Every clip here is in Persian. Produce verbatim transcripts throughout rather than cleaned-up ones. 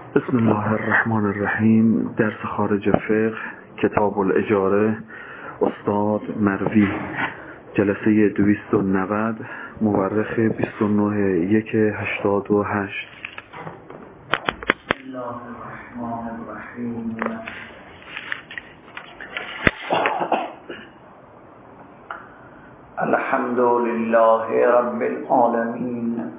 بسم الله الرحمن الرحیم. درس خارج فقه، کتاب الاجاره، استاد مروی، جلسه دویست و نود، مورخ بیست و نه یک هشتاد و هشت. بسم الله الرحمن الرحیم. الحمد لله رب العالمین،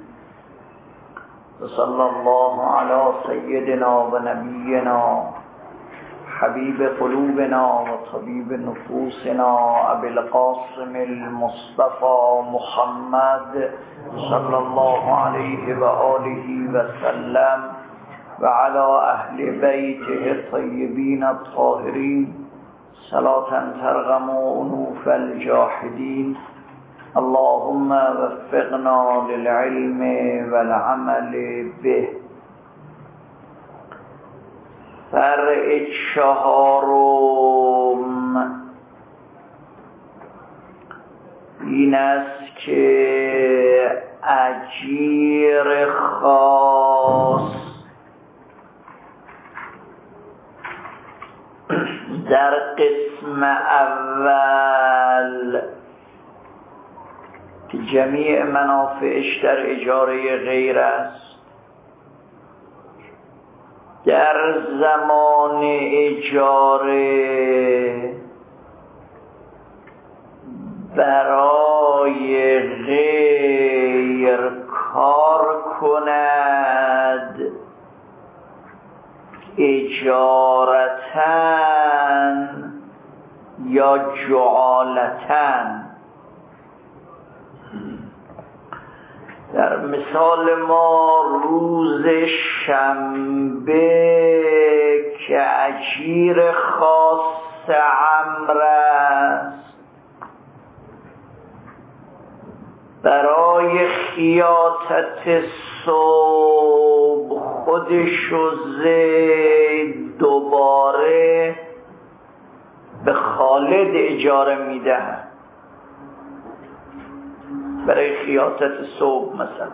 وصلى الله على سيدنا ونبينا حبيب قلوبنا وطبيب نفوسنا أبي القاسم المصطفى محمد صلى الله عليه وآله وسلم وعلى أهل بيته الطيبين الطاهرين صلاة ترغم أنوف الجاحدين. اللهم وفقنا للعلم والعمل به. فرع چهارم این است که اجیر خاص در قسم اول که جمیع منافعش در اجاره غیر است، در زمان اجاره برای غیر کار کند، اجارتن یا جعالتن. در مثال ما روز شنبه که اجیر خاص عمرو است، برای خیاطت صبح خودش و زید دوباره به خالد اجاره میدهد. برای خیاطت صبح مثلا،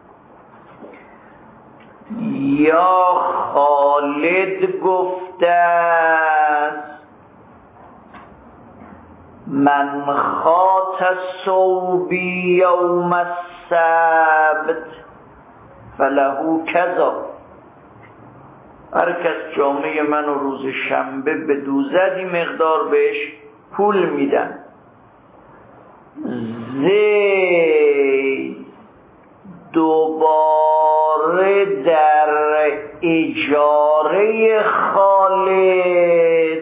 یا خالد گفته است من خاط صوبی یوم السبت فله کذا. هر کس جامعه من و روز شنبه به دوزدی مقدار بهش پول میدن. زید دوباره در اجاره خالد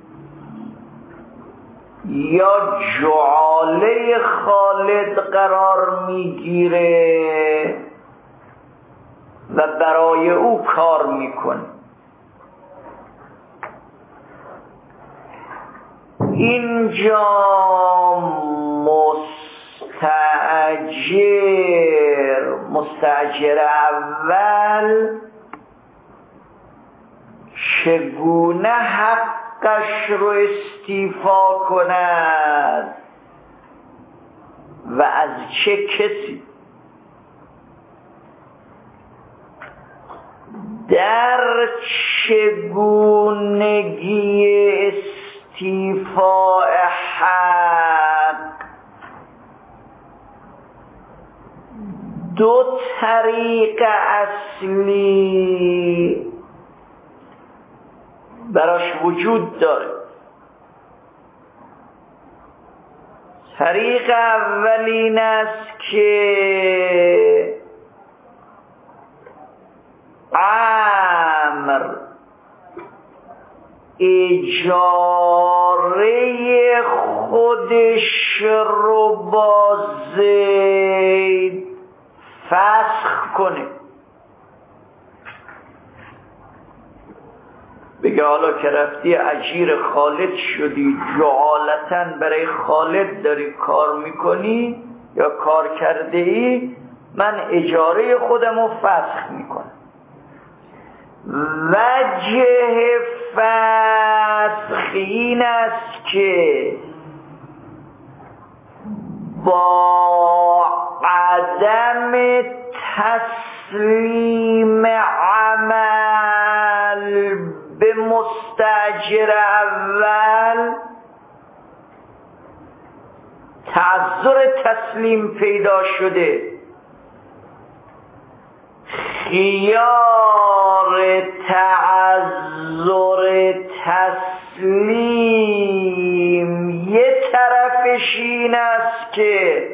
یا جعاله خالد قرار میگیره و برای او کار میکنه. اینجا مستأجر مستأجر اول چگونه حقش رو استیفا کند و از چه کسی؟ در چگونگی استیفاء حق دو طریق اصلی براش وجود داره. طریق اول این است که عمرو اجاره خودش رو با زید فسخ کنه، بگه حالا که رفتی اجیر خالد شدی، جعالتن برای خالد داری کار میکنی یا کار کرده ای، من اجاره خودم رو فسخ میکنم. وجه فسخ این است که با عدم تسلیم عمل مستاجر اول تعذر تسلیم پیدا شده، خیار تعذر تسلیم یه طرفش این است که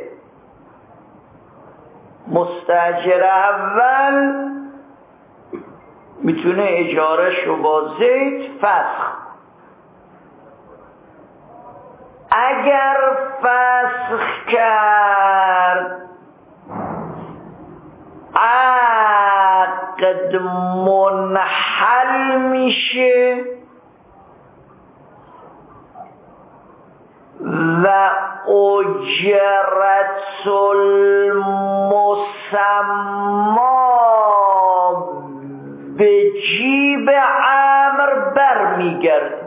مستاجر اول میتونه اجارهش رو با زید فسخ، اگر فسخ کرد عقد منحل میشه و اجرت المسما به جیب عمرو برمیگرد.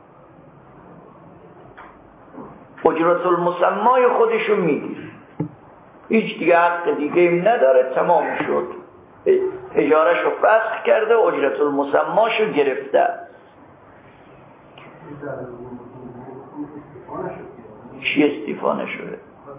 اجرت المسمای خودشو میگیره، هیچ دیگه حق دیگه ایم نداره، تمام شد، اجارهشو فسخ کرده، اجرت المسماشو گرفته. چی استیفانه شده؟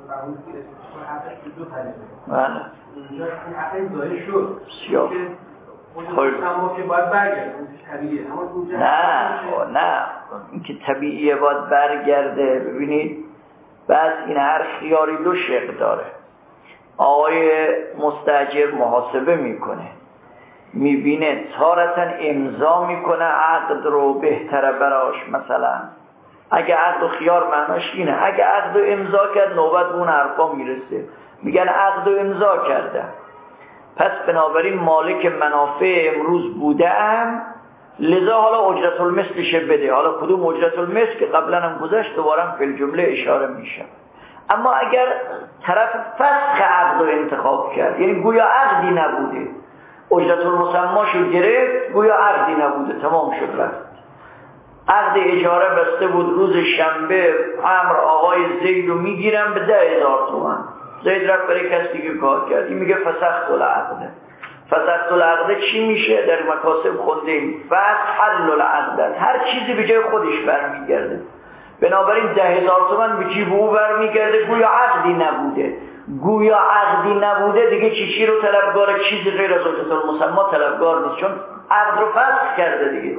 بله اونجا این حقی ضایع شد سیاه خب که باید برگرده طبیعیه. نه نه این که طبیعیه باید برگرده. ببینید بعد این هر خیاری دو شق داره. آقای مستاجر محاسبه میکنه، میبینه تارتا امضا میکنه عقد رو بهتره براش، مثلا اگه عقد و خیار معناش اینه، اگه عقد و امضا کرد نوبت به اون حرفا میرسه، میگن عقد و امضا کرده، پس بنابراین مالک منافع امروز بودم، لذا حالا اجرت المثلش بده. حالا کدوم اجرت المثل که قبلا هم گذشت دوباره هم فی الجمله اشاره میشه. اما اگر طرف فسخ عقد رو انتخاب کرد، یعنی گویا عقدی نبوده، اجرت المسماشو گرفت، گویا عقدی نبوده، تمام شد رفت. عقد اجاره بسته بود، روز شنبه عمرو آقای زید رو میگیرن به ده هزار تومن، زید رفت برای کسی دیگه کار کرد، این میگه فسخت العقده. فسخت العقده چی میشه؟ در مکاسب خوندیم فسخ حل العقده، هر چیزی به جای خودش برمیگرده. بنابراین ده هزار تومن به جیب او برمیگرده، گویا عقدی نبوده. گویا عقدی نبوده دیگه چیچی رو طلبگار، چیزی غیر از اجرت المسما طلبگار نیست، چون عقد رو فسخ کرده دیگه.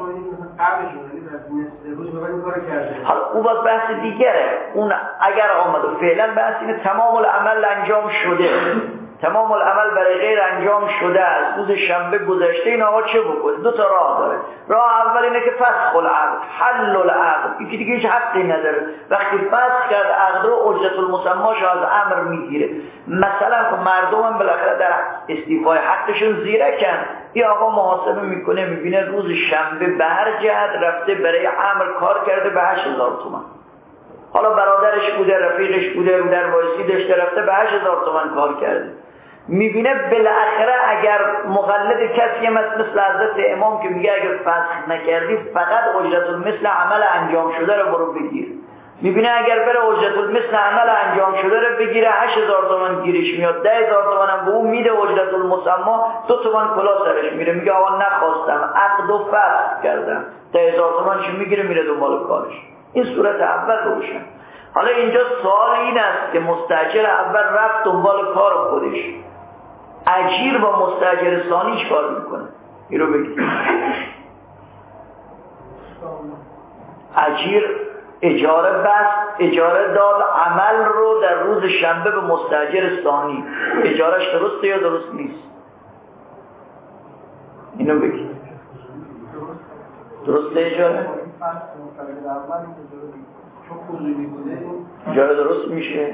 حالا او باز بحث دیگره، اون اگر آمد و فعلا بحث اینه تمام العمل انجام شده، تمام العمل برای غیر انجام شده است، روز شنبه گذشته، این آقا چه بکنه؟ دو تا راه داره. راه اول اینه که فسخ العقد، حل العقد، یکی دیگه هیچ حقی نداره، وقتی فسخ کرد عقد رو اجرت المسماش از امر میگیره. مثلا خب مردم هم بالاخره در استیفای حقشون زیرکن، این آقا محاسبه میکنه میبینه روز شنبه به هر جهت رفته برای امر کار کرده به هشت هزار تومان، حالا برادرش بوده، رفیقش بوده، رو در وایسی داشته رفته به هشت هزار تومان کار کرده، میبینه بالاخره اگر مقلد کسی مثل مثل حضرت امام که میگه اگر فسخ نکردی فقط اجرت المثل عمل انجام شده رو برو بگیر، میبینه اگر بره اجرت المثل عمل انجام شده رو بگیره هشت هزار تومان گیرش میاد، ده هزار تومان هم به اون میده، اجرت المسما دو تومان کلا سرش میره، میگه آقا نخواستم عقد و فسخ کردم، ده هزار تومان چی میگیره میره دنبال کارش. این صورت اول روشن. حالا اینجا سوال این است که مستاجر اول رفت دنبال کار خودش، اجیر با مستاجر ثانی چه کار میکنه؟ این رو بگید. اجیر اجاره بست، اجاره داد عمل رو در روز شنبه به مستاجر ثانی، اجارش درسته یا درست نیست؟ اینو بگید. درسته اجاره؟ اجاره درست میشه؟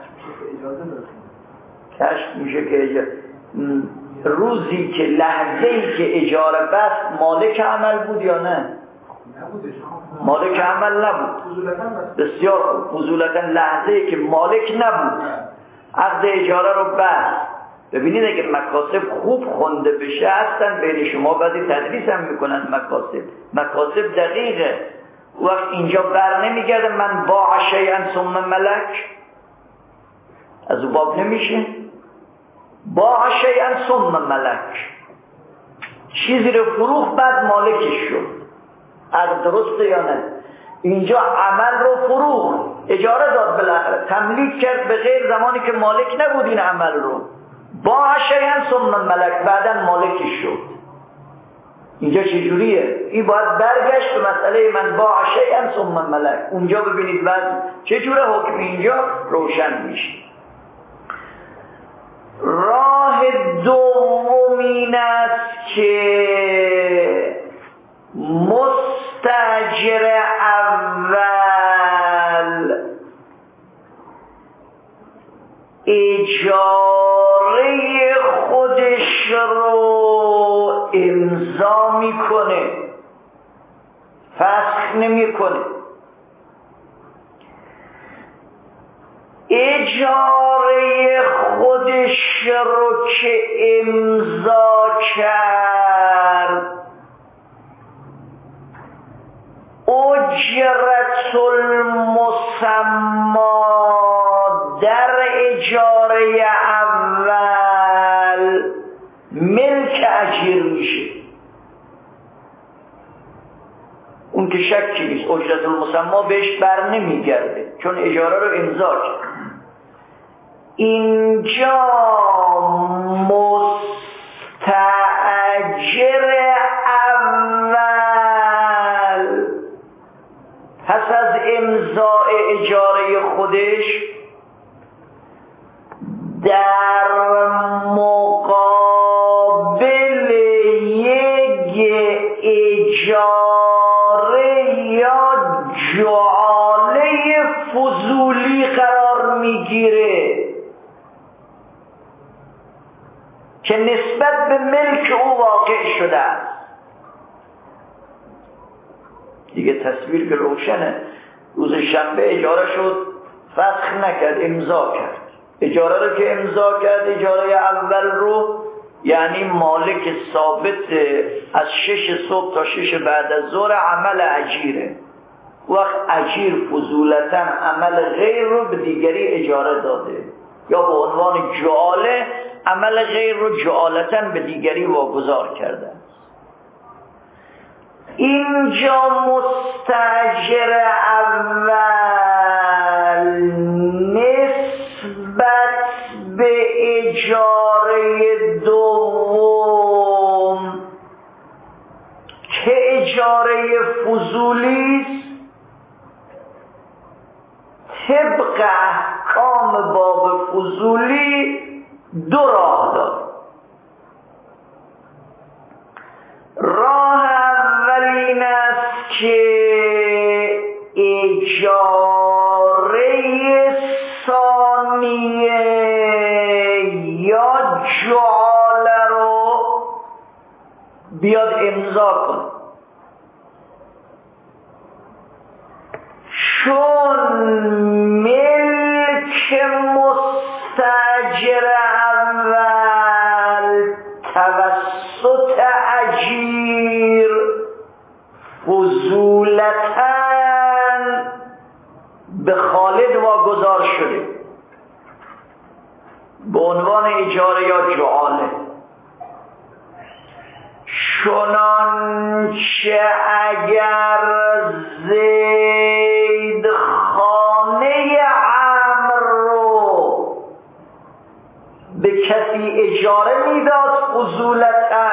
کشف میشه که اجاره روزی که لحظه‌ای که اجاره بست مالک عمل بود یا نه؟ مالک عمل نبود. بسیار خوب، فضولتا لحظه‌ای که مالک نبود عقد اجاره رو بست. ببینید اگه مکاسب خوب خونده بشه هستن بین شما بعضی تدریس هم میکنن مکاسب، مکاسب دقیقه. وقت اینجا بر نمیگرده من باع شیئا ثم ملک، از او باب نمیشه. باع شیئا ثم ملک، چیزی رو فروخت بعد مالکش شد. عقد درسته یا نه؟ اینجا عمل رو فروخت، اجاره داد، بالاخره تملیک کرد به غیر زمانی که مالک نبود این عمل رو، با شیئا ثم ملک، بعدا مالکش شد. اینجا چجوریه؟ این باید برگشت به مسئله من با شیئا ثم ملک. اونجا ببینید بعد چجوره حکم اینجا روشن میشه. راه دوم این است که مستاجر اول اجاره خودش رو امضا میکنه، فسخ نمیکنه. اجاره خودش رو که امضا کرد، اجرت المسما در اجاره اول ملک اجیر میشه. اون که شکی نیست اجرت المسما بهش بر نمیگرده چون اجاره رو امضا کرد. اینجا مستاجر اول پس از امضاء اجاره خودش در مقابل یک اجاره یا جعاله فضولی قرار میگیره که نسبت به ملک او واقع شده است. دیگه تصویر که روشنه. روز شنبه اجاره شد، فسخ نکرد، امضا کرد. اجاره رو که امضا کرد، اجاره اول رو، یعنی مالک ثابت از شش صبح تا شش بعد از ظهر عمل اجیره. وقت اجیر فضولتا عمل غیر رو به دیگری اجاره داده یا به عنوان جعاله عمل غیر رو جعالتا به دیگری واگذار کرده. اینجا مستاجر اول نسبت به اجاره دوم که اجاره فضولی است طبق احکام باب فضولی دو راه داد. راه اول این است که اجاره ثانیه یا جعاله رو بیاد امضا کن، چون ملک مستاجر اول توسط اجیر فضولتاً به خالد واگذار شده به عنوان اجاره یا جعاله. چنانچه اگر زید خانه عمرو رو به کسی اجاره میداد فضولتاً،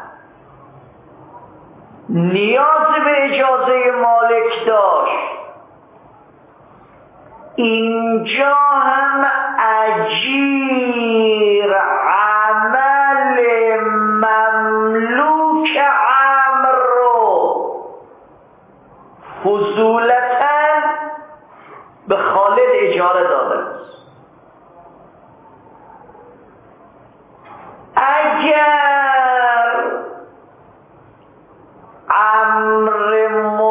نیاز به اجازه مالک داشت، اینجا هم اجیر عمل مملوک عمرو فضولتاً به خالد اجاره داده است. اگر عمرو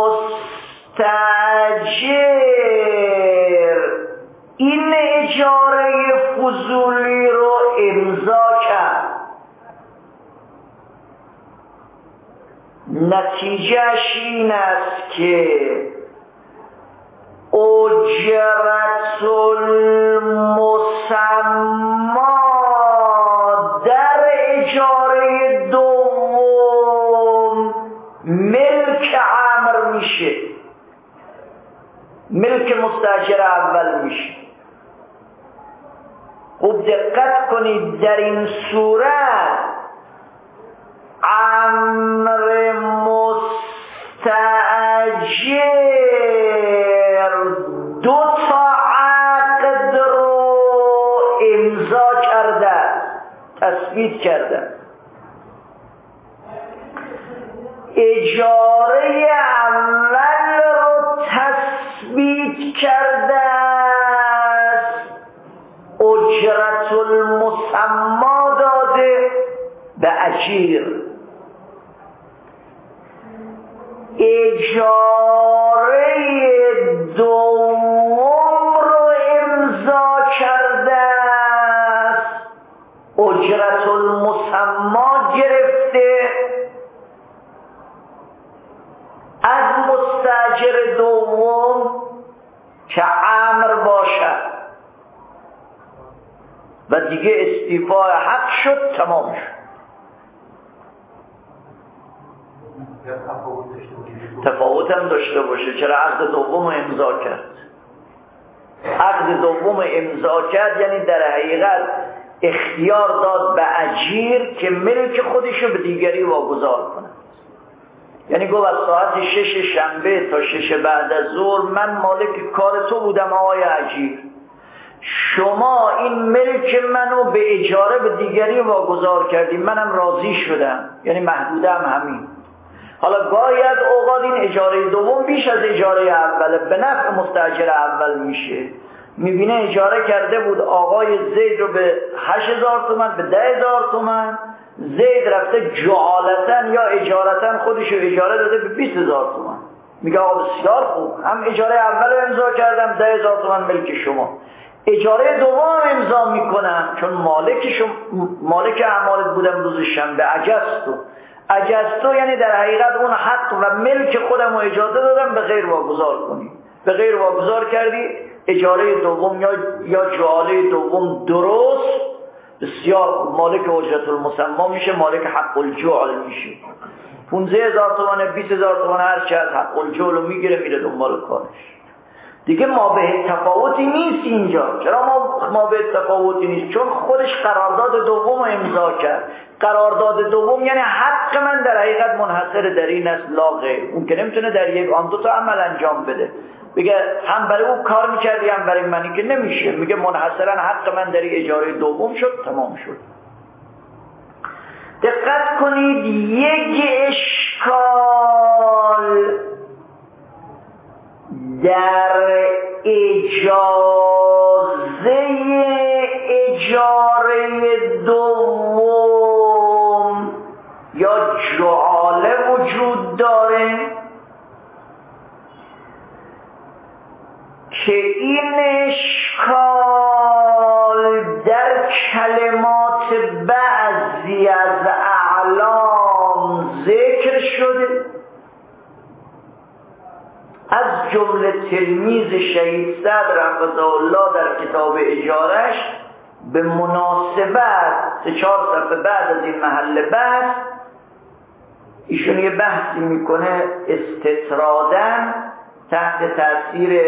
مستاجر این اجاره فضولی رو امضا کرد، نتیجهش این است که اجرت المسما در اجاره دوم ملک عمرو میشه، ملک مستاجر اول میشه. خوب دقت کنید، در این صورت امر مستاجر دو تا عقد رو امضا کرده، تثبیت کرده. اجاره اول رو تثبیت کرده است، اجرت المسما داده به اجیر. اجاره دوم رو امضا کرده است، اجرت المسما گرفته از مستاجر دوم که امر باشد و دیگه استیفای حق شد، تمام شد. تفاوت هم داشته باشه. چرا عقد دوم رو امضا کرد؟ عقد دوم امضا کرد یعنی در حقیقت اختیار داد به اجیر که ملک خودشو به دیگری واگذار کنه. یعنی گفت از ساعت شش شنبه تا شش بعد از ظهر من مالک کار تو بودم آقای اجیر، شما این ملک منو به اجاره به دیگری واگذار کردیم، منم راضی شدم، یعنی محدوده هم همین. حالا باید اوقات این اجاره دوم بیش از اجاره اوله به نفع مستاجر اول میشه. میبینه اجاره کرده بود آقای زید رو به هشت هزار تومن، به ده هزار تومن، زید رفته جعالتن یا اجارتن خودشو اجاره داده به بیست هزار تومن. میگه آقا بسیار خوب، هم اجاره اول رو امضا کردم، ده هزار تومن ملک شما، اجاره دوم امضا میکنم چون مالک شما، مالک اعمالت بودم روز شنبه، عجزتو. عجزتو یعنی در حقیقت اون حق و ملک خودم رو اجازه دادم به غیر واگذار کنی، به غیر واگذار کردی. اجاره دوم یا یا جعاله دوم درست، بسیار مالک اجرت المسما میشه، مالک حق الجعل میشه. پانزده هزار تومان، بیست هزار تومان، هر چه از حق الجعل رو میگیره میره دنبال کارش. دیگه ما به تفاوتی نیست اینجا. چرا ما ما به تفاوتی نیست؟ چون خودش قرارداد دوم رو امضا کرد. قرارداد دوم یعنی حق من در حقیقت منحصر در این است، لا غیر. اون که نمیتونه در یک آن دو تا عمل انجام بده، بگه هم برای او کار میکردی هم برای منی، که نمیشه. میگه منحصرا حق من در اجاره دوم شد، تمام شد. دقت کنید، یک اشکال در اجازه اجاره دوم یا جعاله وجود داره که این اشکال در کلمات بعضی از اعلام ذکر شده، از جمله تلمیذ شهید صدر حفظه الله در کتاب اجارش به مناسبت سه چهار صفحه بعد از این محل بحث ایشون یه بحثی میکنه استطرادن تحت تاثیر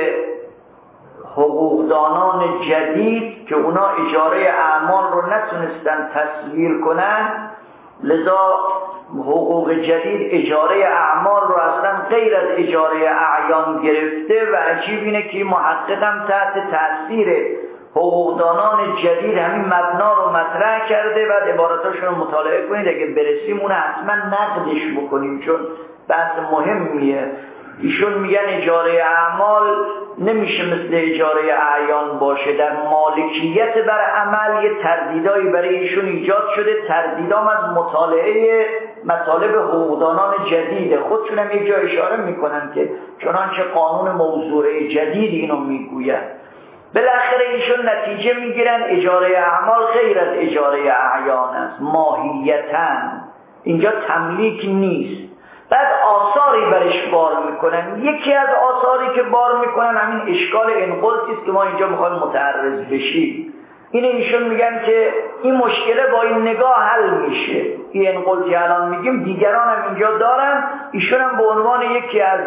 حقوقدانان جدید که اونا اجاره اعمال رو نتونستن تصویر کنن، لذا حقوق جدید اجاره اعمال رو اصلا غیر از اجاره اعیان گرفته. و عجیب اینه که محقق هم تحت تاثیر حقوقدانان جدید همین مبنا رو مطرح کرده و عباراتاشون رو مطالعه کنید، اگه برسیم اون حتما نقدش بکنیم چون بحث مهمیه. ایشون میگن اجاره اعمال نمیشه مثل اجاره اعیان باشه. در مالکیت بر عمل یه تردیدایی برای ایشون ایجاد شده، تردیدام از مطالعه مطالب حقوقدانان جدیده. خودشون هم یک جا اشاره میکنن که چنانچه قانون موضوعه جدید اینو میگوید. بالاخره ایشون نتیجه میگیرن اجاره اعمال غیر از اجاره اعیان است ماهیتاً، اینجا تملیک نیست. بعد آثاری برش بار میکنن. یکی از آثاری که بار میکنن همین اشکال انقلتی است که ما اینجا میخوایم متعرض بشیم. اینه ایشون میگن که این مشکله با این نگاه حل میشه. این انقلتی الان میگیم دیگران هم اینجا دارن. ایشون هم به عنوان یکی از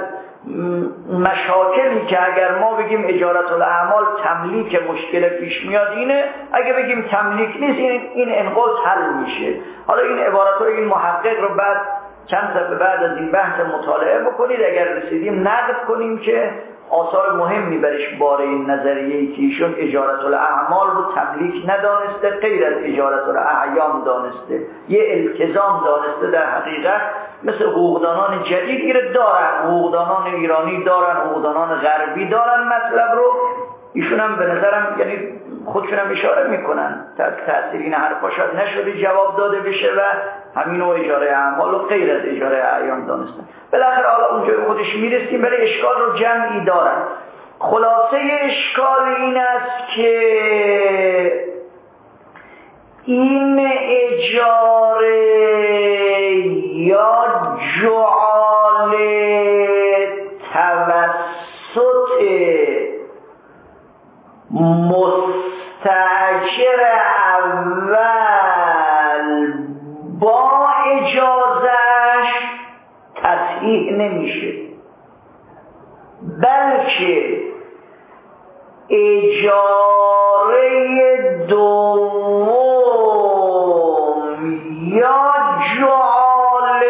مشاکلی که اگر ما بگیم اجارت الاعمال تملیک مشکل پیش میاد اینه، اگه بگیم تملیک نیست این این انقاض حل میشه. حالا این عبارت رو این محقق رو بعد چند صفحه بعد از این بحث مطالعه بکنید، اگر رسیدیم نقد کنیم که آثار مهمی برش باره این نظریه‌ای که ایشون اجارت الاعمال رو تملیک ندانسته، غیر از اجارت الاعیان دانسته، یه التزام دانسته. در حقیقت مثل حقوقدانان جدیدی رو دارن، حقوقدانان ایرانی دارن، حقوقدانان غربی دارن، مطلب رو ایشون هم به نظرم یعنی خودشون هم اشاره میکنن تحت تأثیر این حرفا شاید نشده جواب داده بشه و همین و اجاره اعمال و غیر از اجاره اعیان دانستن. بالاخره حالا اونجا خودش میرسیم، برای اشکال رو جمعی دارن. خلاصه اشکال این است که این اجاره یا جعال توسط مستاجر اول با اجازهش تصحیح نمیشه، بلکه اجاره دوم یا جعال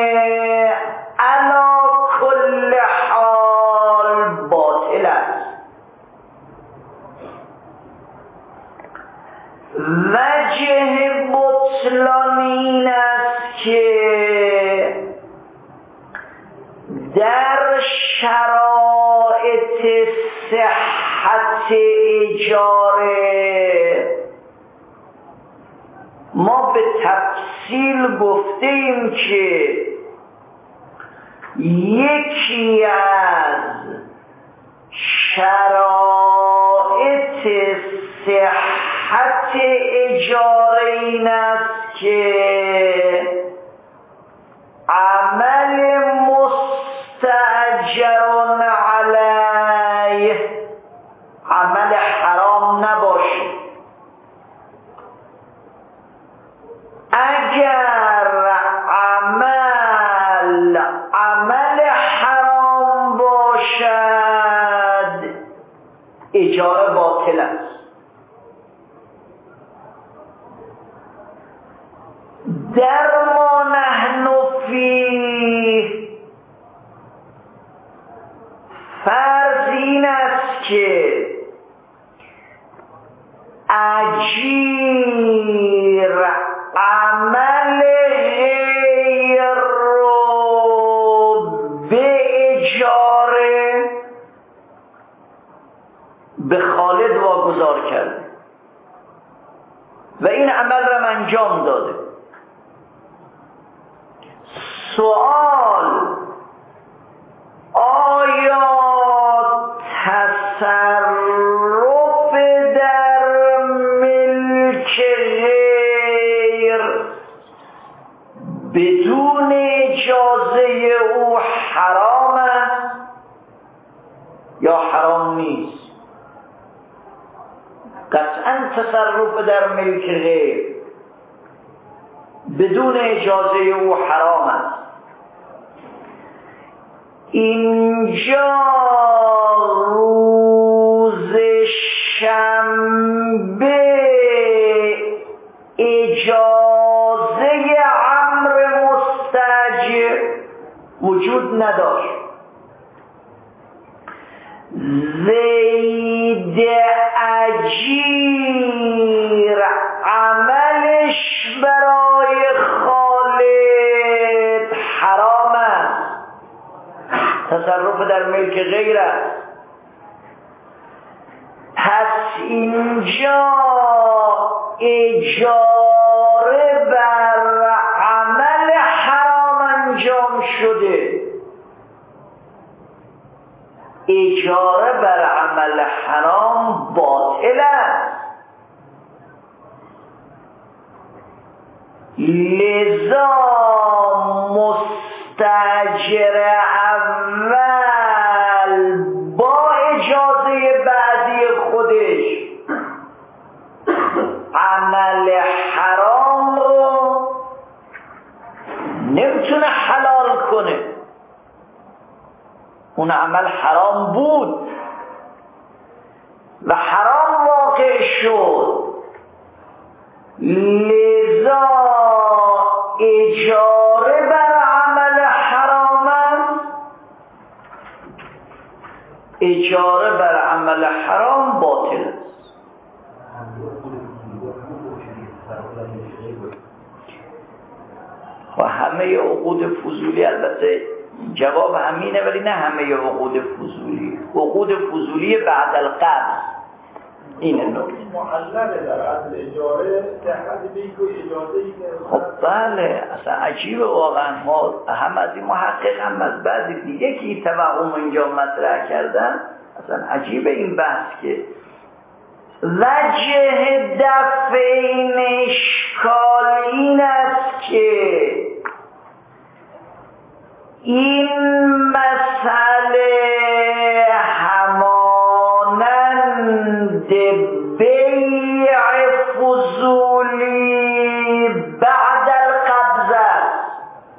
علی کل حال باطل است. وجه بطلان این است که در شرایط صحت اجاره ما به تفصیل گفتیم که یکی از شرایط صحت اجاره این است که عمل مستأجر علیه عمل حرام نباشه. اگر عمل عمل حرام باشد اجاره باطل است. در ما نحن فیه فرض این است که اجیر عمل غیر رو به اجاره به خالد واگذار کرده و این عمل را انجام داده. سوال آیا تصرف در ملک غیر بدون اجازه او حرام است یا حرام نیست؟ قطعا تصرف در ملک غیر بدون اجازه او حرام است. اینجا روز شنبه اجازه امر مستاجر وجود نداشت. زید اجیر عملش برای خالد حرام است، تصرف در ملک غیر است. پس اینجا اجاره بر عمل حرام انجام شده، اجاره بر عمل حرام باطل است. لذا مستاجر اول با اجازه بعدی خودش عمل حرام رو نمیتونه حلال کنه. اون عمل حرام بود و حرام واقع شد، لذا اجاره بر عمل حرام است. اجاره بر عمل حرام باطل است. و همه عقود فضولی، البته جواب همینه ولی نه همه عقود فضولی، عقود فضولی بعد القبض این نکته معلقه در اصل اجاره در حد بیگو اجازه‌ای که خب بله، اصلا عجیبه واقعا. ما هم از این محقق هم از بعضی دیگه که این توهم اینجا مطرح کردن، اصلا عجیبه این بحث که وجه دفع این اشکال این است که این مسئله همانند بیع فضولی بعد القبض است.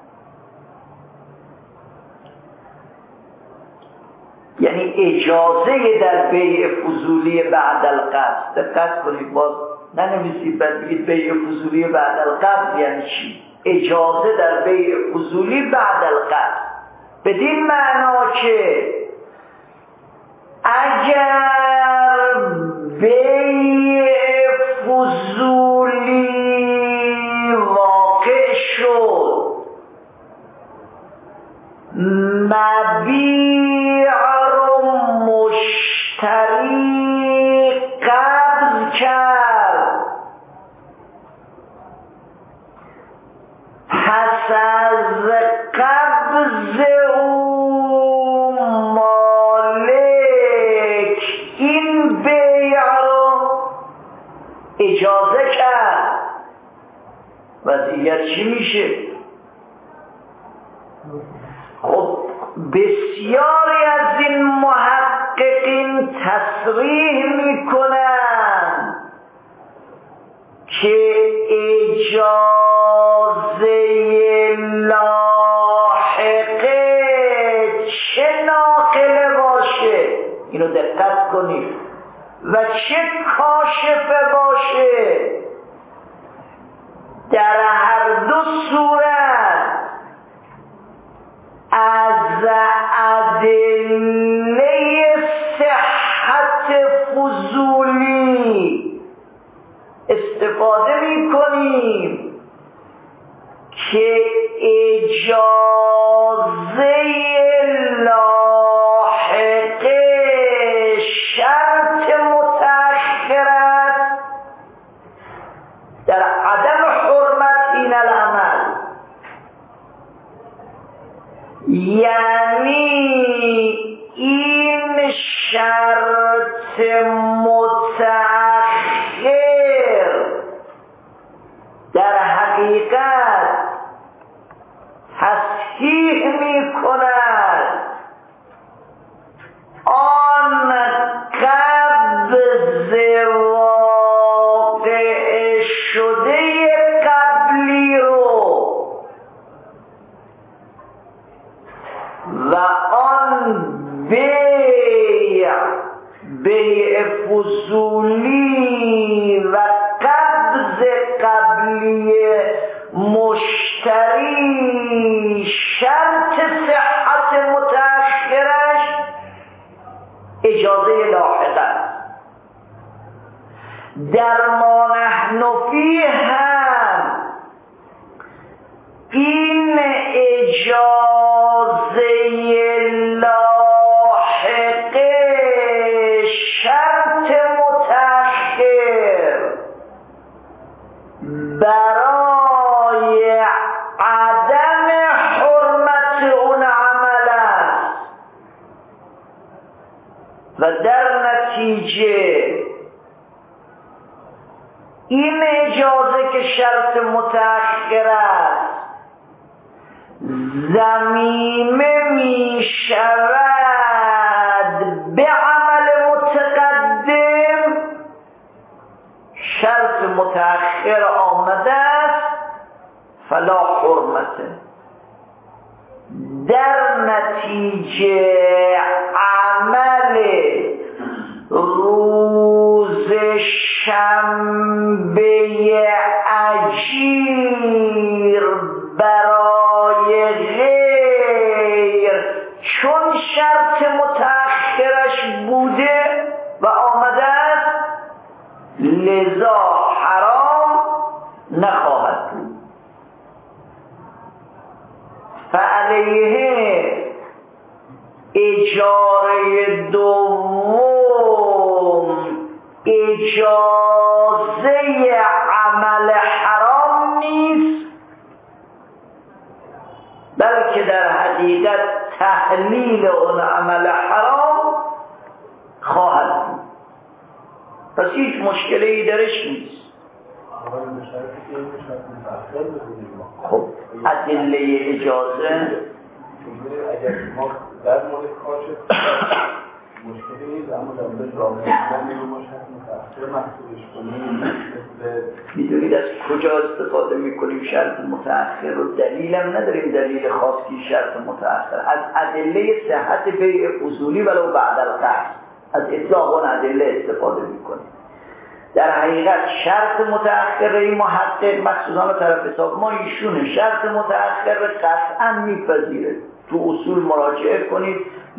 یعنی اجازه در بیع فضولی بعد القبض. دقت کنید، باز ننویسید بعد بگید بیع فضولی بعد القبض یعنی چی؟ اجازه در بیع فضولی بعد القبض بدین معنا که اگر بیع فضولی واقع شد، مبیع رو مشتری قبض کرد، پس از قبض او مالک این بیع رو اجازه کرد، وضعیت چی میشه؟ خب بسیاری از این محققین تصریح میکنن که اجازه لاحقه چه ناقله باشه، اینو دقت کنید، و چه کاشفه باشه، در هر دو صورت از ادله صحت فضولی استفاده می کنیم که اجازه لاحقه شرط متأخر است در عدم حرمت این العمل. یعنی این شرط متأخر در حقیقت تصحیح می کند آن قبض واقع شده قبلی رو و آن بیع بیع فضولی و قبض قبلی مشتری شرط صحت متأخرش اجازه لاحقه است. در ما نحن فیه هم این اجازه لاحقه شرط متأخر برای عدم حرمت اون عمل است و در نتیجه این اجازه که شرط متأخر است ضمیمه می شود به عمل متقدم. شرط متأخر آمده است فلا حرمته، در نتیجه عمل روز شنبه اجیر برای غیر چون شرط متأخرش بوده و آمده است لذا حرام نخواهد بود. فعلیه اجاره دوم اجازه عمل حرام نیست، بلکه در حقیقت تحلیل اون عمل حرام خواهد بود. پس هیچ مشکلی درش نیست. خب ادله اجازه اگر ما در مورد کارش مشکلی نیست، اما در مورد رابطه ما شرط متأخر محسوبش کنیم. میدونید از کجا استفاده میکنیم شرط متأخر رو؟ دلیلم نداریم دلیل خاصی شرط متأخر، از ادله صحت بیع اصولی ولو بعد القبض، از اطلاق اون ادله استفاده میکنیم. در حقیقت شرط متأخر محقق مخصوصا طرف حساب ما ایشونه، شرط متأخر قطعا میپذیره. تو اصول مراجعه کنید،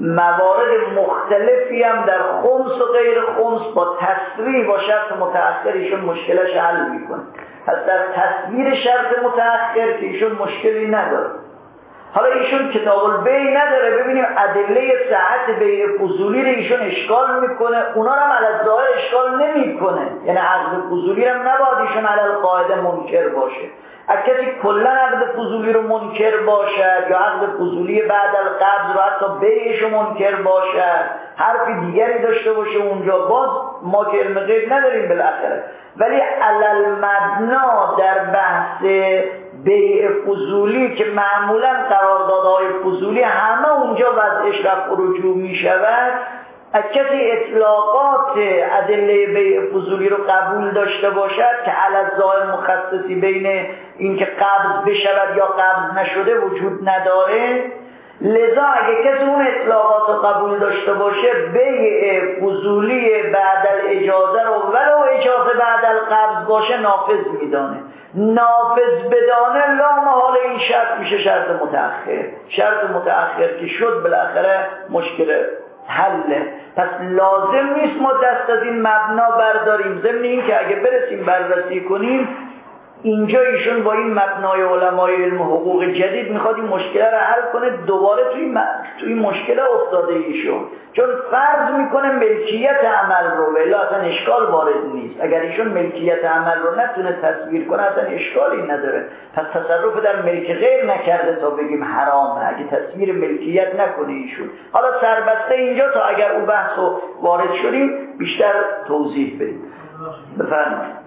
موارد مختلفی هم در خمس و غیر خمس با تصریح با شرط متأخر ایشون مشکلش حل میکنه. پس در تصویر شرط متأخر که ایشون مشکلی نداره. حالا ایشون کتاب البیع نداره، ببینیم ادله صحت بیع فضولی رو ایشون اشکال میکنه، اونا رو هم علی الظاهر اشکال نمیکنه، یعنی عقد فضولی رو هم نباید ایشون علی القاعده منکر باشه. اگه کسی کلا عقد فضولی رو منکر باشد یا عقد فضولی بعد القبض رو حتی بیعش رو منکر باشد، حرف دیگری داشته باشه اونجا، باز ما که علم غیب نداریم بالاخره، ولی علی المبنا در بحث بیع فضولی که معمولا قراردادهای فضولی همه اونجا وضعش رفع و رجوع می شود، از کسی اطلاقات ادله بیع فضولی رو قبول داشته باشد که علی الظاهر مخصصی بین اینکه قبض بشود یا قبض نشده وجود نداره، لذا اگه کسی اون اطلاقات رو قبول داشته باشه بیع فضولی بعد الاجازه رو ولو اجازه بعد القبض باشه نافذ میدانه. نافذ بدانه لا محاله این شرط میشه شرط متأخر. شرط متأخر که شد بالاخره مشکل حله. پس لازم نیست ما دست از این مبنا برداریم، ضمن این که اگه برسیم بررسی کنیم اینجا ایشون با این مبنای علمای علم حقوق جدید میخواد این مشکل رو حل کنه، دوباره توی م... توی مشکل افتاده ایشون، چون فرض میکنه ملکیت عمل رو، ولی اصلا اشکال وارد نیست. اگر ایشون ملکیت عمل رو نتونه تصویر کنه اصلا اشکالی نداره، پس تصرف در ملک غیر نکرده تا بگیم حرامه اگه تصویر ملکیت نکنه ایشون. حالا سربسته اینجا تا اگر اون بحث رو وارد شدیم بیشتر توضیح بدیم. بفرمایید.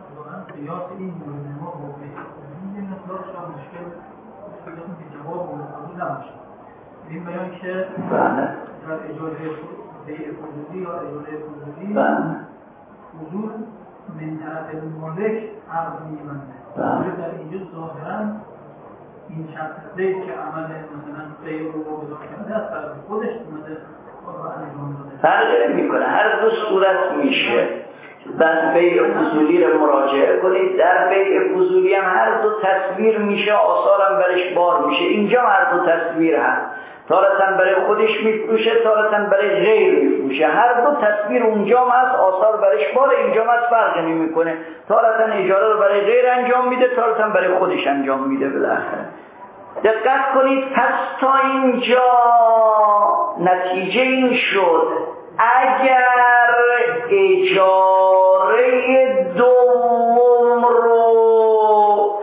این بیان که در اجازه بیع فضولی یا اجازه فضولی حضور من طرف مالک عقد می‌بنده. در اینجا ظاهراً این شخص بیع که عمل مثلا بیع رو واگذار کرده از طرف خودش اومده و انجام داده. فرق نمی‌کنه، هر دو صورت میشه. بعد بیع فضولی رو مراجعه کنید، در بیع فضولی هم هر دو تصویر میشه، آثار هم برش بار میشه. اینجا هر دو تصویر هست، تارتاً برای خودش میفروشه، تارتاً برای غیر میفروشه. هر دو تصویر اونجا هم هست، آثار برش بار، اینجا هم هست، فرق نمیکنه. تارتاً اجاره رو برای غیر انجام میده، تارتاً برای خودش انجام میده. بالاخره دقت کنید. پس تا اینجا نتیجه این شد اگر اجاره دوم رو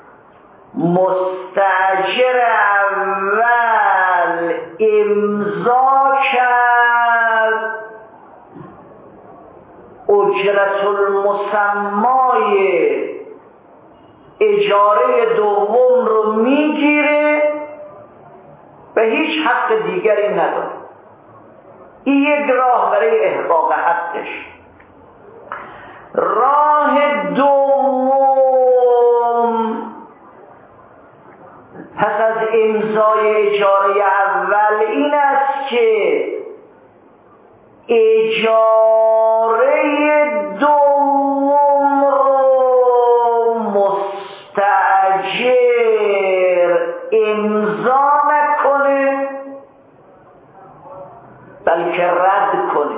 مستاجر اول امضا کرد، اجرت المسمای اجاره دوم رو میگیره و هیچ حق دیگری نداره. این یک راه برای احقاق حقش. راه دوم پس از امضای اجاره اول این است که اجاره دوم رو مستاجر امضا نکنه بلکه رد کنه.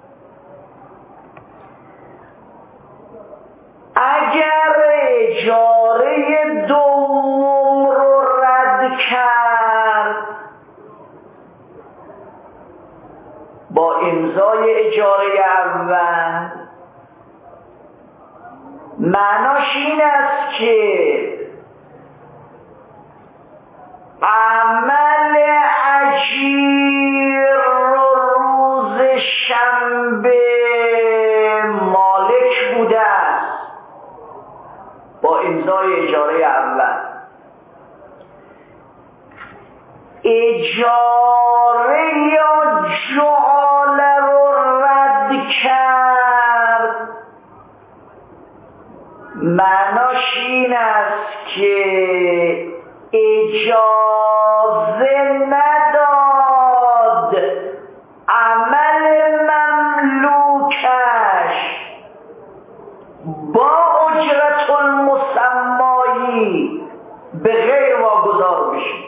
اگر اجاره دوم رو رد کرد با امضای اجاره اول، معناش این است که عمل اجیر روز شنبه مالک بوده است با امضای اجاره اول. اجاره یا جعاله رو رد کرد، معناش این است که اجازه نداد عمل مملوکش با اجرت المسمایی به غیر واگذار بشه.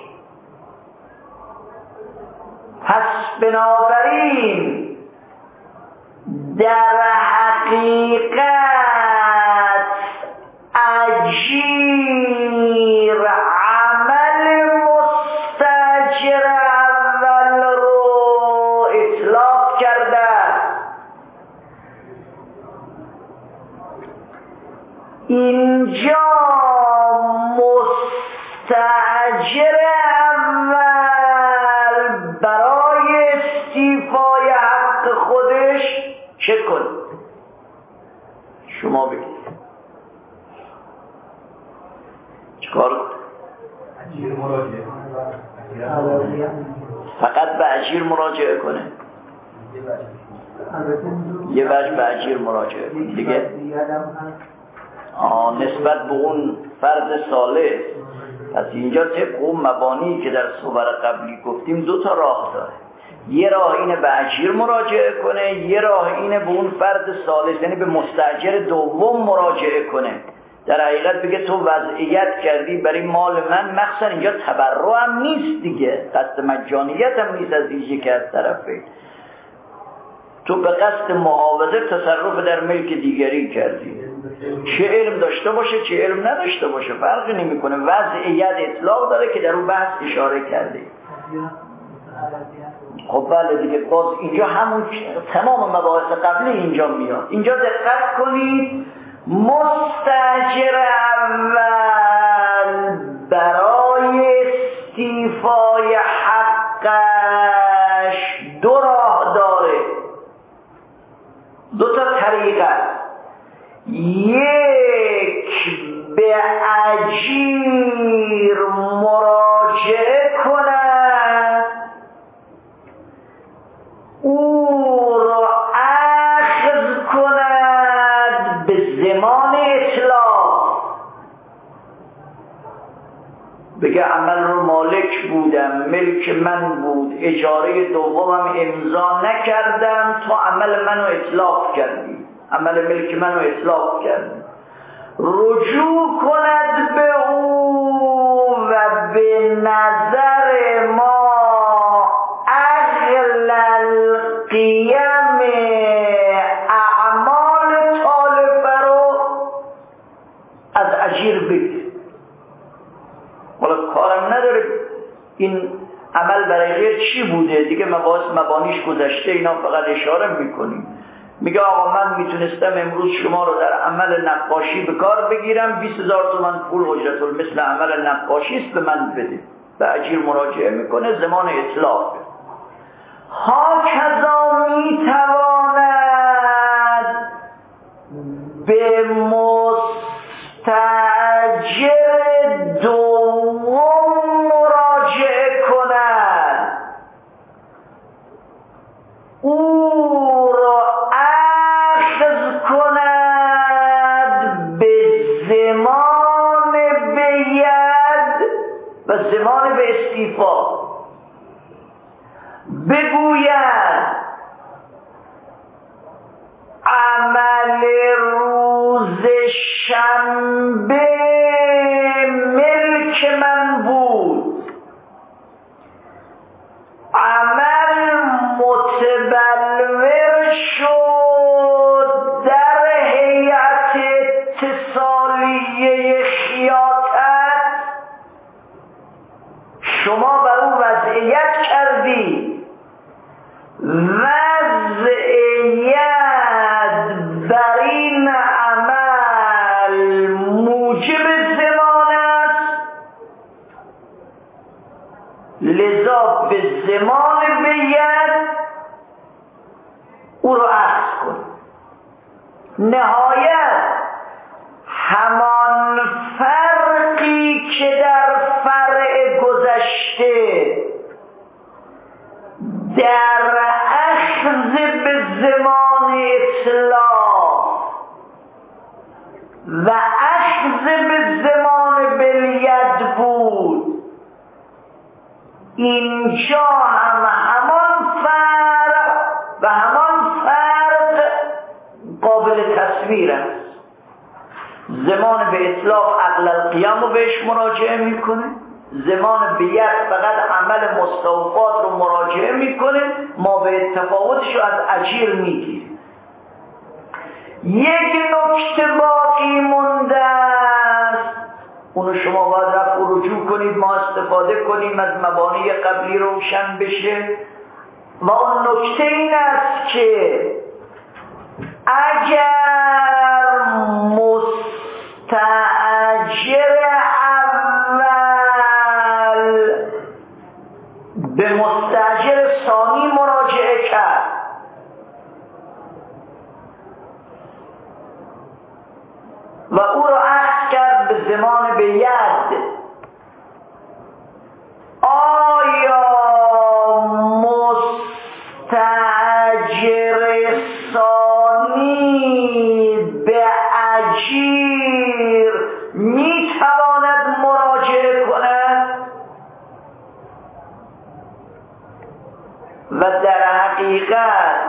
پس بنابراین در حقیقت اجیر عمل مستاجر اول رو اطلاق کرده. اینجا مستاجر اول برای استیفای حق خودش چه کنه؟ شما بگید چیکار کنه؟ اجیر مراجعه فقط به اجیر مراجعه کنه. یه وجه به اجیر مراجعه کنه دیگه. آه نسبت به اون فرد صالح. پس اینجا طبق اون مبانی که در صور قبلی گفتیم دو تا راه داره. یه راه اینه به اجیر مراجعه کنه، یه راه اینه به اون فرد صالح یعنی به مستاجر دوم مراجعه کنه. در حقیقت بگه تو وضعیت کردی برای مال من، مخصوصا اینجا تبرع هم نیست دیگه، قصد مجانیت هم نیست از ایجه که از طرفه تو به قصد معاوضه تصرف در ملک دیگری کردی، چه علم داشته باشه چه علم نداشته باشه فرقی نمیکنه. وضعیت اطلاق داره که در اون بحث اشاره کرده. خب بله دیگه، باز اینجا همون تمام مباحث قبلی اینجا میاد. اینجا دقت کنید، مستاجر اول برای استیفای حقش دو راه داره، دو تا طریقه است. یک به اجیر مراجعه کند، او را اخذ کند به زمان اطلاق، بگه عمل رو مالک بودم، ملک من بود، اجاره دومم امضا نکردم، تو عمل منو اطلاق کردی، عمل ملک منو اطلاق کردی. رجوع کند به او و به نظر ما اغل القیم اعمال طالبه رو از اجیر بگیر. حالا کارم نداره این عمل برای غیر چی بوده دیگه، مباحث مبانیش گذشته، اینا فقط اشاره میکنیم. میگه آقا من میتونستم امروز شما رو در عمل نقاشی به کار بگیرم، بیست هزار تومان پول اجرت مثل عمل نقاشی است به من بده. به اجیر مراجعه میکنه، زمان اطلاق. ها کذا میتواند به مستاجر دوم مراجعه کند، او را اخذ کند به زمان بید و با بگوید عمل روز شنبه ملک من بود، عمل متبلور شد در هیئت اتصالیه خیاطت، شما بر او وضعیت کردی، وضعیت بر این عمل موجب زمان است، لذا به زمان بیت او را عکس کن. نهایت همان فرقی که در فرع گذشته در اخذ به زمان اطلاق و اخذ به زمان بلید بود، اینجا هم همان فرق و همان فرق قابل تصویر است. زمان به اطلاق عقل القیام رو بهش مراجعه میکنه، زمان بیت فقط عمل مستوفات رو مراجعه میکنه، ما به تفاوتش رو از اجیر میگیریم. یک نکته باقی مونده است، اونو شما باید رفع و رجوع کنید، ما استفاده کنیم از مبانی قبلی روشن بشه، و اون نکته این است که اگر مستأجر اول به مستأجر ثانی مراجعه کرد و او را اخذ کرد به زمان به ید، آیا مستأجر ثانی به اجیر میتواند مراجعه کند؟ و در حقیقت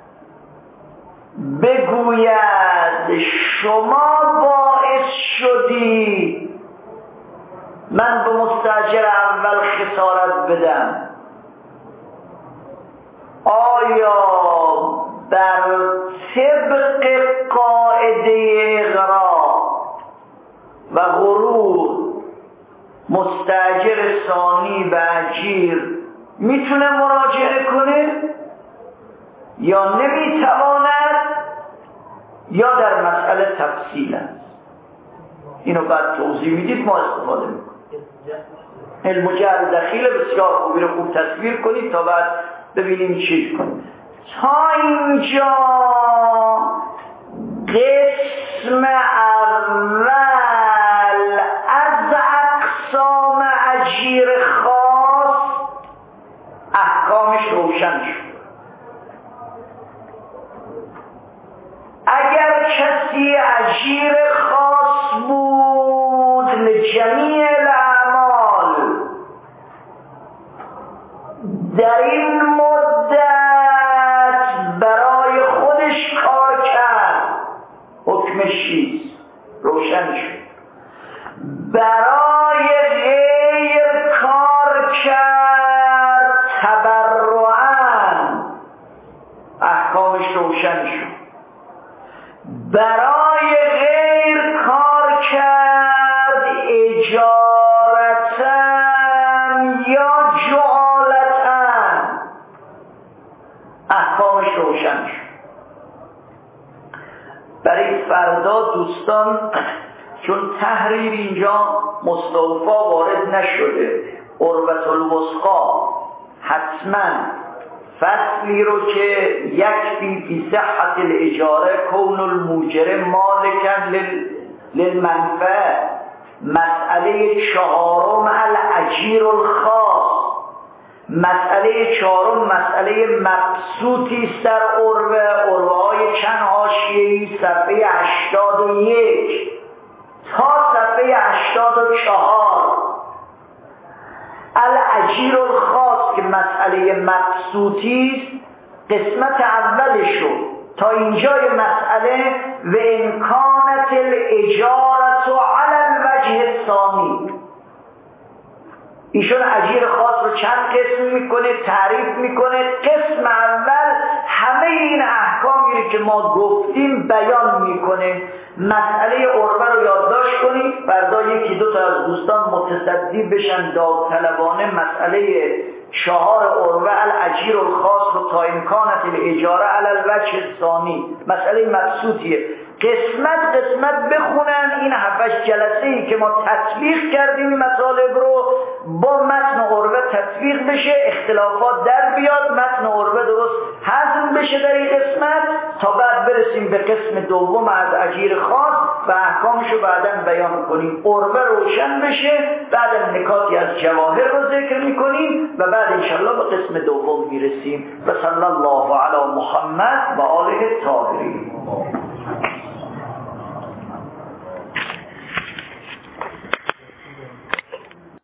بگوید شما باعث شدی من به مستأجر اول خسارت بدم، آیا بر طبق قاعده اغراء و غرور مستأجر ثانی به اجیر میتونه مراجعه کنه یا نمیتواند، یا در مسئله تفصیل است؟ اینو بعد توضیح میدید، ما استفاده میکنیم. علم جهل دخیل بسیار خوبی رو خوب تصویر کنید تا بعد ببینیم چی کنیم. تا اینجا قسم اول از اقسام اجیر خاص احکامش روشن شد. اگر کسی اجیر خاص بود لجمیع الاعمال، در این مدت برای خودش کار کرد، حکمش چیست؟ روشن شد. برای غیر کار کرد تبرعاً، احکامش روشن شد. برای غیر کار کرد اجارتاً یا جعالتاً، احکامش روشن شد. برای فردا دوستان، چون تحریر اینجا مستوفا وارد نشده، عروة الوثقی حتما فصلی رو که یکفی فی صحت الاجاره کون الموجر مالکا للمنفعه، مسئله چهارم الاجیر الخاص، مسئله چهارم مسئله مبسوطی است در عروه، عروه های چند حاشیه‌ای، صفحه هشتاد و یک تا صفحه هشتاد و چهار. الاجیر الخاص که مسئله مبسوطی است، قسمت اولشو تا اینجای مسئله و امکانت الاجارت علی الوجه الثانی. ایشون اجیر خاص رو چند قسم میکنه، تعریف میکنه. قسم اول همه این احکامی که ما گفتیم بیان میکنه. مسئله عربه رو یادداشت کنید، فردا یکی دو تا از دوستان متصدی بشن داوطلبانه مسئله چهار عربه الاجیر الخاص رو تا امکانت الاجاره علی الوجه الثانی، مسئله مبسوطیه، قسمت قسمت بخونن. این هفتش جلسه ای که ما تطبیق کردیم این مطالب رو با متن عربه تطبیق بشه، اختلافات در بیاد، متن عربه درست هضم بشه در این قسمت، تا بعد برسیم به قسم دوم از اجیر خاص و احکامش رو بعداً بیان کنیم، عربه روشن بشه، بعد نکاتی از جواهر رو ذکر میکنیم و بعد انشاءالله به قسم دوم میرسیم. و صلی الله علی محمد و آله الطاهرین.